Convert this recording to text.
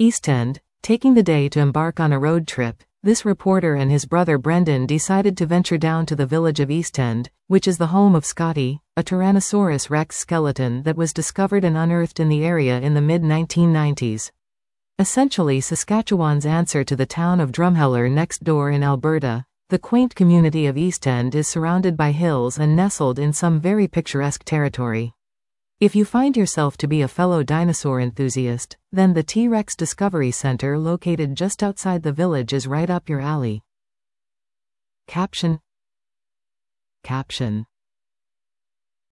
Eastend, taking the day to embark on a road trip, this reporter and his brother Brendan decided to venture down to the village of Eastend, which is the home of Scotty, a Tyrannosaurus rex skeleton that was discovered and unearthed in the area in the mid-1990s. Essentially Saskatchewan's answer to the town of Drumheller next door in Alberta, the quaint community of Eastend is surrounded by hills and nestled in some very picturesque territory. If you find yourself to be a fellow dinosaur enthusiast, then the T-Rex Discovery Center located just outside the village is right up your alley. Caption.